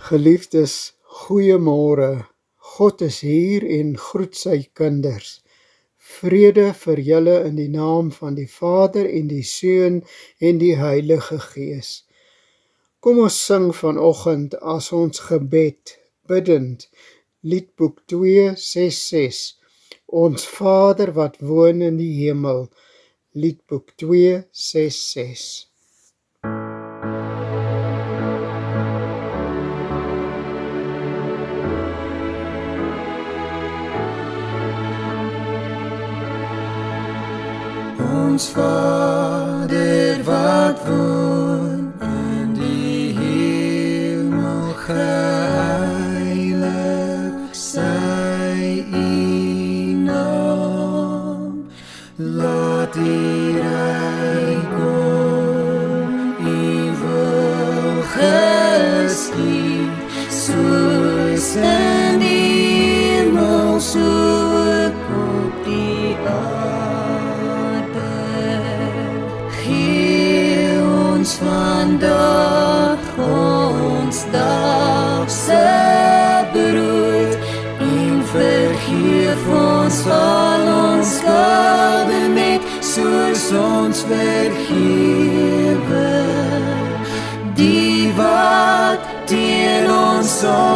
Geliefdes, goeiemôre. God is hier en groet sy kinders. Vrede vir julle in die naam van die Vader en die Seun en die Heilige Gees. Kom ons sing vanoggend as ons gebed, bidend, Liedboek 266, Ons Vader wat woon in die hemel, Liedboek 266. Ons Vader wat woon in die hemel, geheilig sy U naam. Laat U ryk kom, U wil geskied, soos in die hemel, so ook op die aarde. Gee ons vandag ons dagse brood en vergeef ons al ons skade net, soos ons vergewe die wat teen ons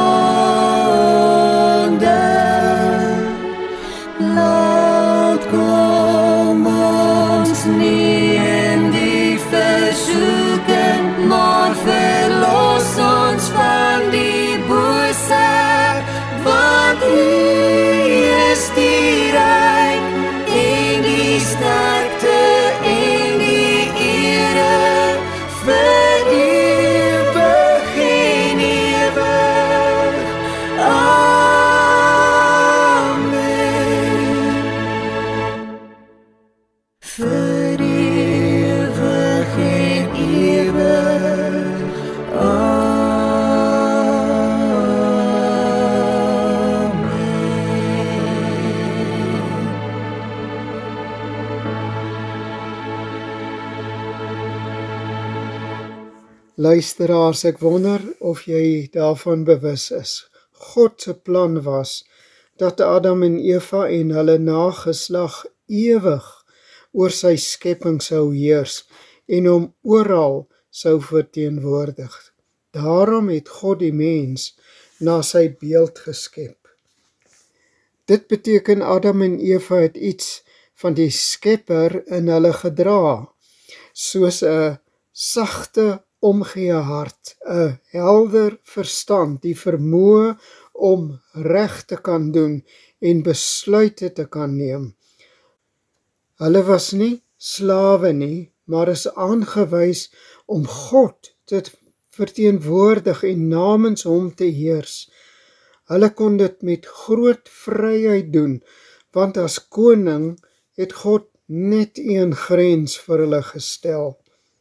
sonde. Laat kom ons nie in die versoeking, maar verlos ons van die bose, want U is die ryk en die sterkte en die ere vir ewig en ewig. Amen. Vir ewig en ewig. Luisteraars, ek wonder of jy daarvan bewus is. God se plan was dat Adam en Eva en hulle nageslag ewig oor sy skepping sou heers en hom oral sou verteenwoordig. Daarom het God die mens na sy beeld geskep. Dit beteken Adam en Eva het iets van die Skepper in hulle gedra, soos 'n sagte omgee hart, 'n helder verstand, die vermoë om reg te kan doen en besluite te kan neem. Hulle was nie slawe nie, maar is aangewys om God te verteenwoordig en namens hom te heers. Hulle kon dit met groot vryheid doen, want as koning het God net een grens vir hulle gestel.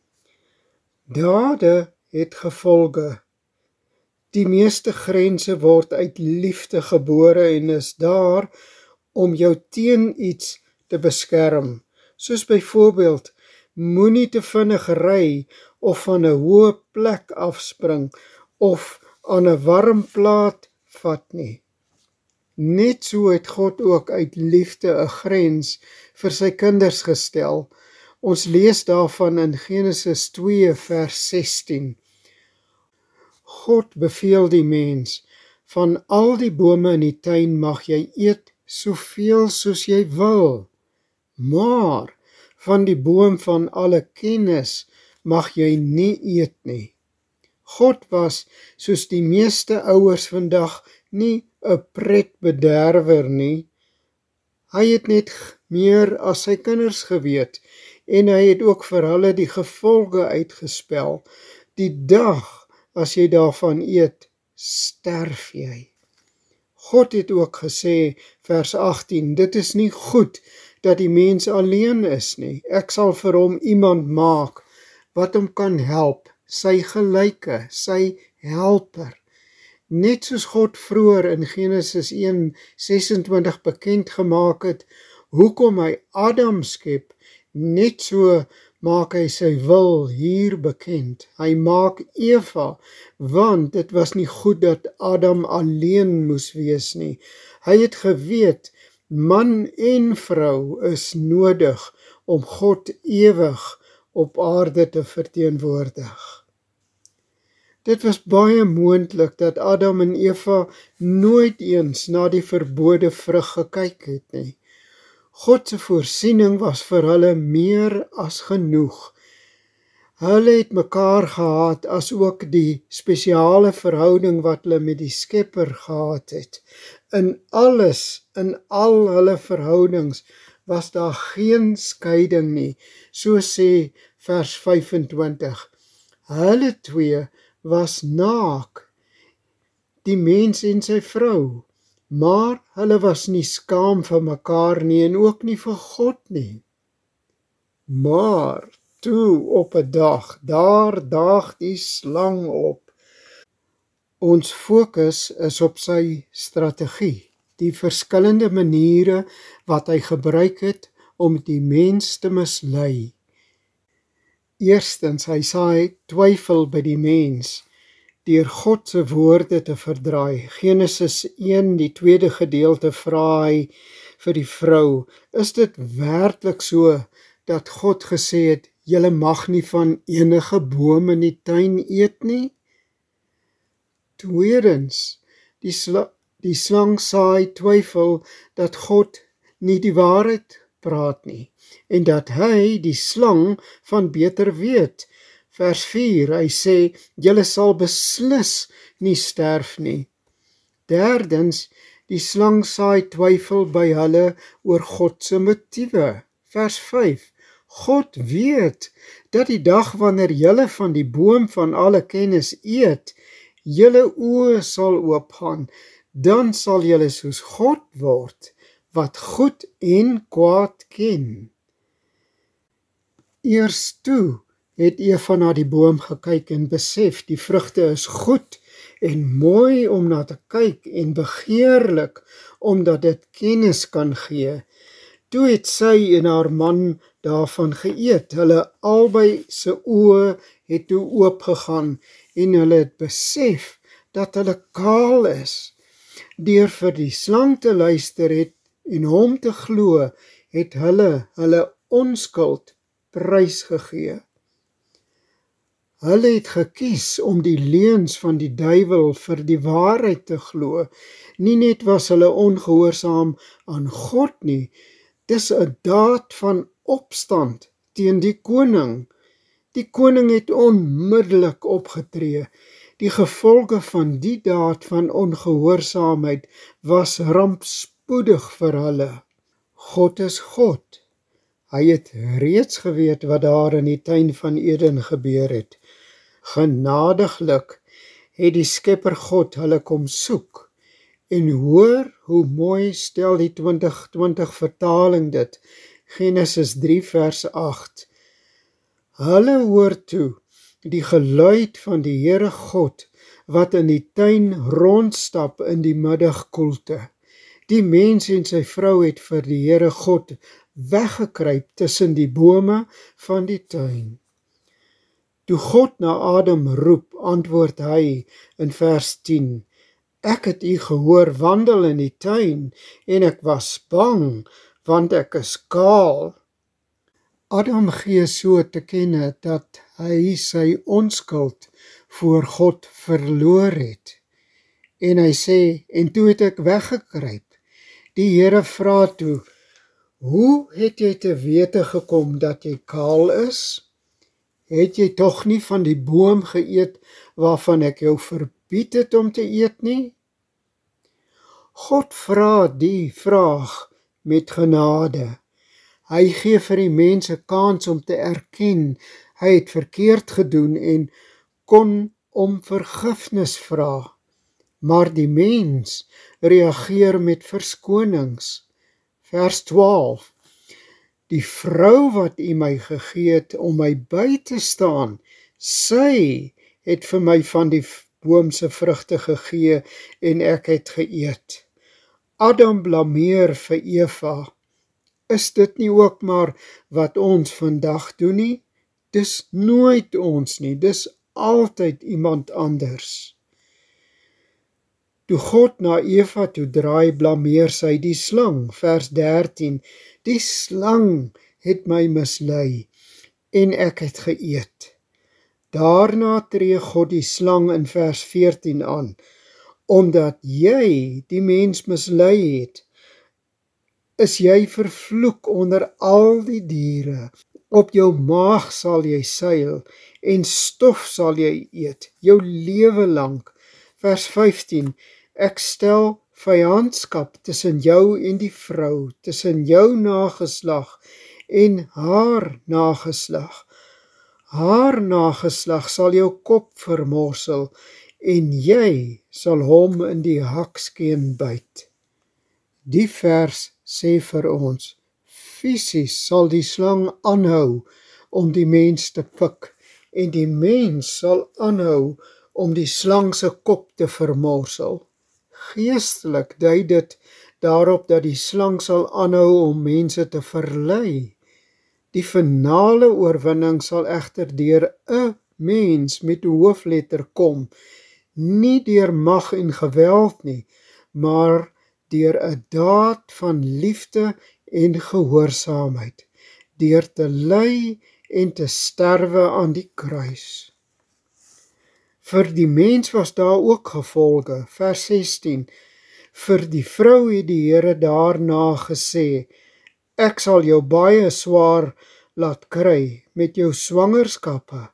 Dade het gevolge. Die meeste grense word uit liefde gebore en is daar om jou teen iets te beskerm, soos byvoorbeeld, moenie te vinnig ry of van 'n hoë plek afspring of aan 'n warm plaat vat nie. Net so het God ook uit liefde 'n grens vir sy kinders gestel. Ons lees daarvan in Genesis 2 vers 16. God beveel die mens, van al die bome in die tuin mag jy eet soveel soos jy wil, maar van die boom van alle kennis mag jy nie eet nie. God was, soos die meeste ouers vandag, nie 'n pretbederwer nie. Hy het net meer as sy kinders geweet, en hy het ook vir hulle die gevolge uitgespel. Die dag as jy daarvan eet, sterf jy. God het ook gesê, vers 18, dit is nie goed dat die mens alleen is nie. Ek sal vir hom iemand maak wat hom kan help, sy gelyke, sy helper. Net soos God vroeër in Genesis 1:26 bekend gemaak het, hoekom hy Adam skep, net so maak hy sy wil hier bekend. Hy maak Eva, want dit was nie goed dat Adam alleen moes wees nie. Hy het geweet, man en vrou is nodig om God ewig op aarde te verteenwoordig. Dit was baie moontlik dat Adam en Eva nooit eens na die verbode vrug gekyk het nie. God se voorsiening was vir hulle meer as genoeg. Hulle het mekaar gehad, as ook die spesiale verhouding wat hulle met die Skepper gehad het. In al hulle verhoudings was daar geen skeiding nie, so sê vers 25. Hulle twee was naak, die mens en sy vrou, maar hulle was nie skaam vir mekaar nie en ook nie vir God nie. Maar toe op 'n dag, daar daag die slang op. Ons fokus is op sy strategie, die verskillende maniere wat hy gebruik het om die mens te mislei. Eerstens, hy saai twyfel by die mens, deur God se woorde te verdraai. Genesis 1, die tweede gedeelte, vra hy vir die vrou, is dit werklik so dat God gesê het, julle mag nie van enige boom in die tuin eet nie? Tweedens, die slang saai twyfel dat God nie die waarheid praat nie, en dat hy, die slang, van beter weet. Vers 4, hy sê, julle sal beslis nie sterf nie. Derdens, die slang saai twyfel by hulle oor God se motiewe. Vers 5, God weet dat die dag wanneer julle van die boom van alle kennis eet, julle oë sal oopgaan, dan sal julle soos God word, wat goed en kwaad ken. Eers toe het Eva na die boom gekyk en besef, die vrugte is goed en mooi om na te kyk en begeerlik, omdat dit kennis kan gee. Toe het sy en haar man daarvan geëet. Hulle albei se oë het toe oopgegaan en hulle het besef dat hulle kaal is. Deur vir die slang te luister en hom te glo, het hulle onskuld prysgegee. Hulle het gekies om die leuns van die duiwel vir die waarheid te glo. Nie net was hulle ongehoorsaam aan God nie, dis 'n daad van opstand teen die koning. Die koning het onmiddellik opgetree. Die gevolge van die daad van ongehoorsaamheid was rampspoedig vir hulle. God is God. Hy het reeds geweet wat daar in die tuin van Eden gebeur het. Genadiglik het die Skepper God hulle kom soek. En hoor hoe mooi stel die 2020 vertaling dit. Genesis 3 vers 8. Hulle hoor toe die geluid van die Here God, wat in die tuin rondstap in die middagkoelte. Die mens en sy vrou het vir die Here God weggekruip tussen die bome van die tuin. Toe God na Adam roep, antwoord hy in vers 10, ek het u gehoor wandel in die tuin, en ek was bang, want ek is kaal. Adam gee so te kenne dat hy sy onskuld voor God verloor het. En hy sê, en toe het ek weggekruip. Die Here vra toe, hoe het jy te wete gekom dat jy kaal is? Het jy tog nie van die boom geëet waarvan ek jou verbied het om te eet nie? God vra die vraag met genade. Hy gee vir die mens 'n kans om te erken hy het verkeerd gedoen en kon om vergifnis vra. Maar die mens reageer met verskonings. Vers 12. Die vrou wat u my gegee het om my by te staan, sy het vir my van die boom se vrugte gegee en ek het geëet. Adam blameer vir Eva. Is dit nie ook maar wat ons vandag doen nie? Dis nooit ons nie, dis altyd iemand anders. Toe God na Eva toe draai, blameer sy die slang, vers 13. Die slang het my mislei en ek het geëet. Daarna tree God die slang in vers 14 aan. Omdat jy die mens mislei het, is jy vervloek onder al die diere. Op jou maag sal jy seil en stof sal jy eet, jou lewe lank. Vers 15, ek stel vyandskap tussen jou en die vrou, tussen jou nageslag en haar nageslag. Haar nageslag sal jou kop vermorsel en jy sal hom in die hakskeen byt. Die vers sê vir ons, fisies sal die slang aanhou om die mens te pik en die mens sal aanhou om die slang se kop te vermorsel. Geestelik dui dit daarop dat die slang sal aanhou om mense te verlei. Die finale oorwinning sal egter deur 'n mens met hoofletter kom, nie deur mag en geweld nie, maar deur 'n daad van liefde en gehoorsaamheid, deur te ly en te sterwe aan die kruis. Vir die mens was daar ook gevolge, vers 16, vir die vrou het die Here daarna gesê, ek sal jou baie swaar laat kry met jou swangerskappe.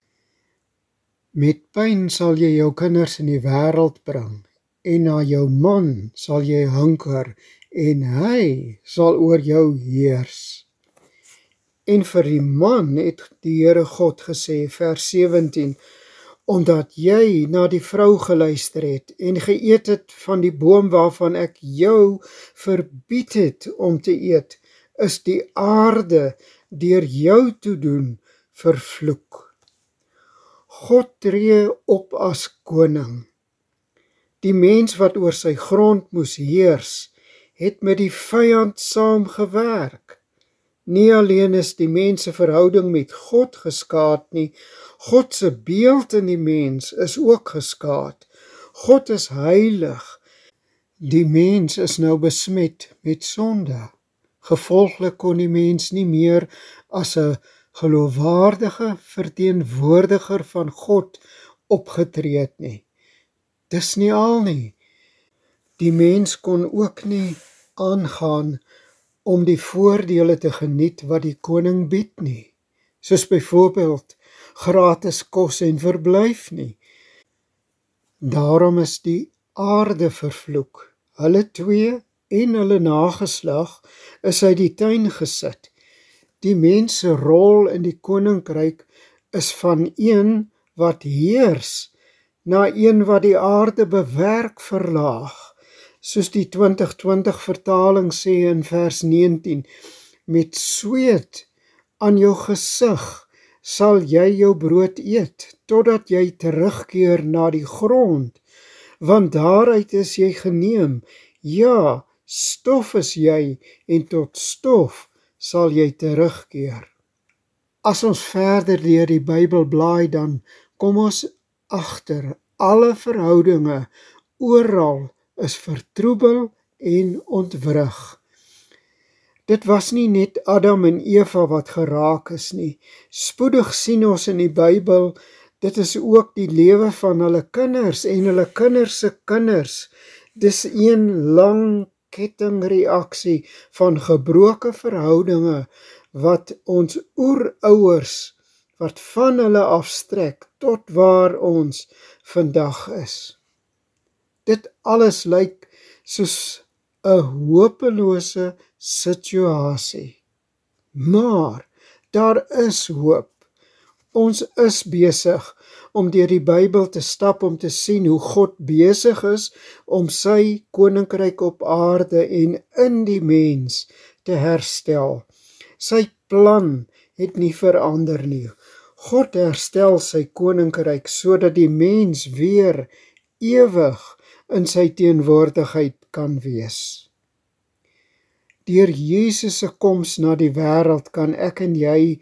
Met pyn sal jy jou kinders in die wêreld bring, en na jou man sal jy hunker, en hy sal oor jou heers. En vir die man het die Here God gesê, vers 17, omdat jy na die vrou geluister het, en geëet het van die boom waarvan ek jou verbied het om te eet, is die aarde deur jou toedoen vervloek. God tree op as koning. Die mens wat oor sy grond moes heers, het met die vyand saamgewerk. Nie alleen is die mens se verhouding met God geskaad nie, God se beeld in die mens is ook geskaad. God is heilig. Die mens is nou besmet met sonde. Gevolglik kon die mens nie meer as 'n geloofwaardige verteenwoordiger van God opgetree het nie. Dis nie al nie. Die mens kon ook nie aangaan om die voordele te geniet wat die koning bied nie, soos byvoorbeeld gratis kos en verblyf nie. Daarom is die aarde vervloek. Hulle twee en hulle nageslag is uit die tuin gesit. Die mens se rol in die koninkryk is van een wat heers na een wat die aarde bewerk verlaag. Soos die 2020 vertaling sê in vers 19, met sweet aan jou gesig sal jy jou brood eet, totdat jy terugkeer na die grond, want daaruit is jy geneem. Ja, stof is jy, en tot stof sal jy terugkeer. As ons verder deur die Bybel blaai, dan kom ons agter, alle verhoudinge oral is vertroebel en ontwrig. Dit was nie net Adam en Eva wat geraak is nie. Spoedig sien ons in die Bybel, dit is ook die lewe van hulle kinders en hulle kinders se kinders. Dis een lang kettingreaksie van gebroke verhoudinge wat ons oerouers, wat van hulle afstrek tot waar ons vandag is. Dit alles lyk soos 'n hopelose situasie. Maar daar is hoop. Ons is besig om deur die Bybel te stap om te sien hoe God besig is om sy koninkryk op aarde en in die mens te herstel. Sy plan het nie verander nie. God herstel sy koninkryk sodat die mens weer ewig in sy teenwoordigheid kan wees. Deur Jesus se koms na die wêreld kan ek en jy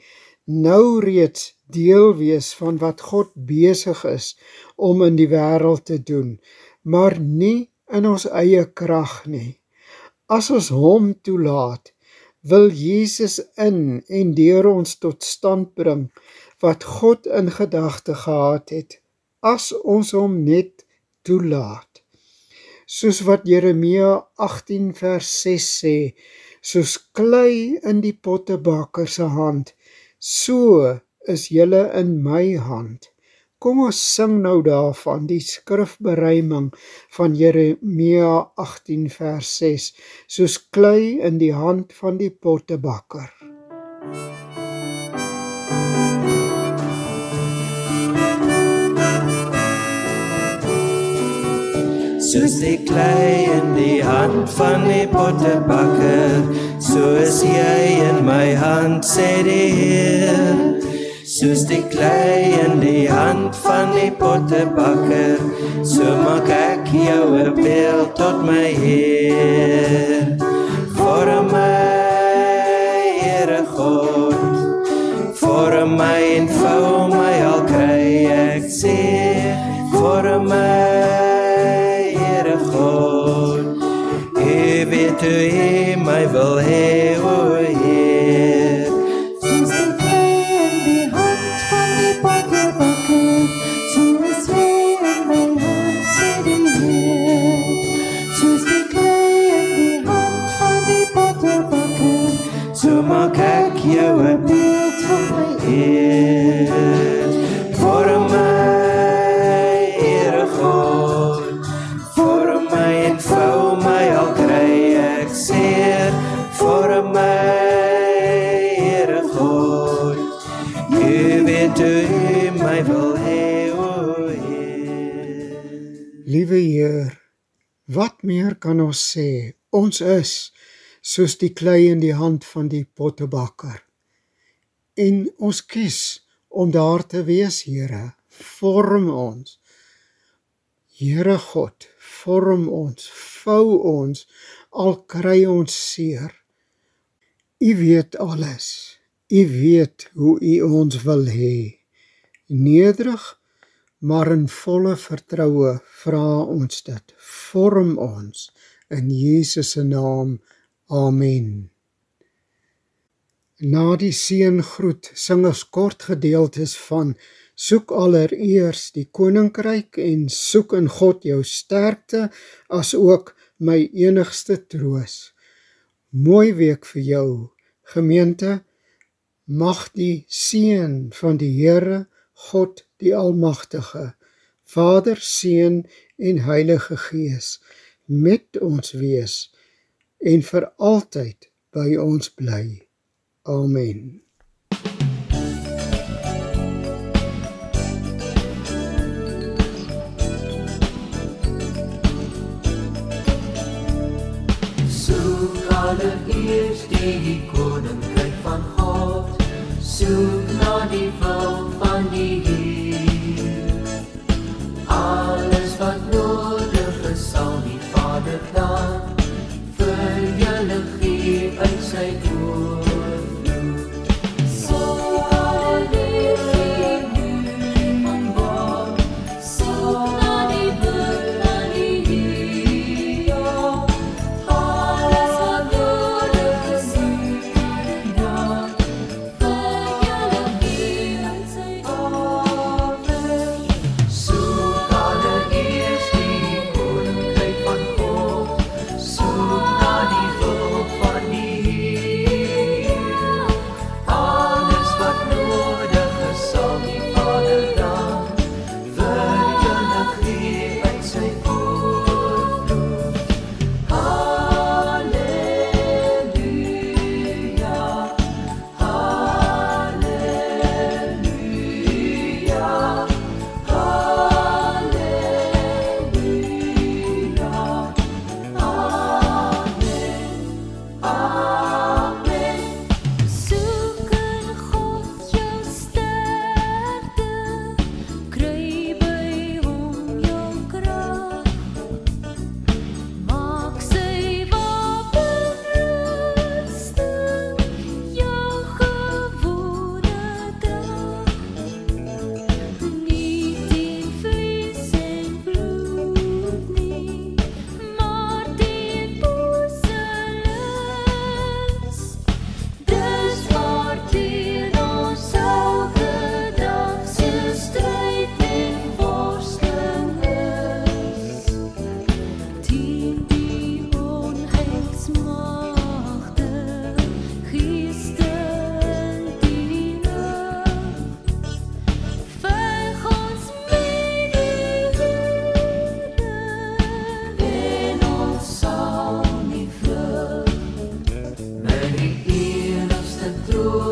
nou reeds deel wees van wat God besig is om in die wêreld te doen, maar nie in ons eie krag nie. As ons hom toelaat, wil Jesus in en deur ons tot stand bring wat God in gedagte gehad het, as ons hom net toelaat. Soos wat Jeremia 18 vers 6 sê, soos klei in die pottebakker se hand, so is julle in my hand. Kom ons sing nou daarvan, die skrifberuiming van Jeremia 18 vers 6, soos klei in die hand van die pottebakker. Soos die klei in die hand van die pottebakker, so is jy in my hand, sê die Heer. Soos die klei in die hand van die pottebakker, so maak ek jou 'n beeld tot my Heer. Vorm my, Here God, vorm my en vou my, al kry ek seer. Vorm my, God, U weet hoe U my wil hê, o Heer. Soos die klei in die hand van die pottebakker, so is jy in my hand, sê die Heer. Soos die klei in die hand van die pottebakker, so maak ek jou 'n beeld van my Heer. Vorm my, Here God, en vou my, al kry ek seer. Vorm my, Here God, U weet hoe U my wil hê, o Heer. Liewe Heer, wat meer kan ons sê? Ons is soos die klei in die hand van die pottebakker. En ons kies om daar te wees, Here. Vorm ons. Here God, vorm ons, vou ons, al kry ons seer. U weet alles. U weet hoe U ons wil hê. Nederig, maar in volle vertroue vra ons dit. Vorm ons in Jesus se naam. Amen. Na die seëngroet sing ons kort gedeeltes van soek allereers die koninkryk en soek in God jou sterkte, as ook my enigste troos. Mooi week vir jou, gemeente. Mag die seën van die Here, God die Almagtige, Vader, Seun en Heilige Gees met ons wees en vir altyd by ons bly. Amen. Allereerst die koninkryk van God, soek na die wil van die Heer. Alles wat nodig is, sal die Vader dan vir julle gee uit sy oorvloed. Soek allereerst die koninkryk van God, soek na die wil van die Heer. Alles wat nodig is, sal die Vader dan vir julle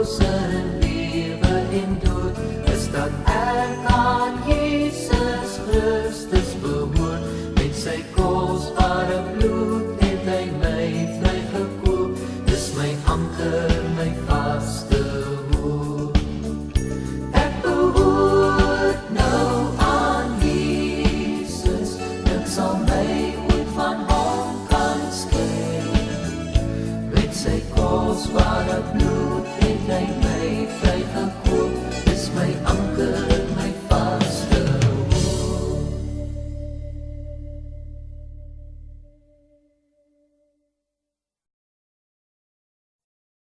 tussen lewe en dood, is dat ek aan Jesus Christus behoort. Met sy kosbare bloed het hy my vrygekoop, dis my anker, my vaste hoop. Ek behoort nou aan Jesus, dit sal my ooit van hom kan skei. Met sy kosbare bloed het hy my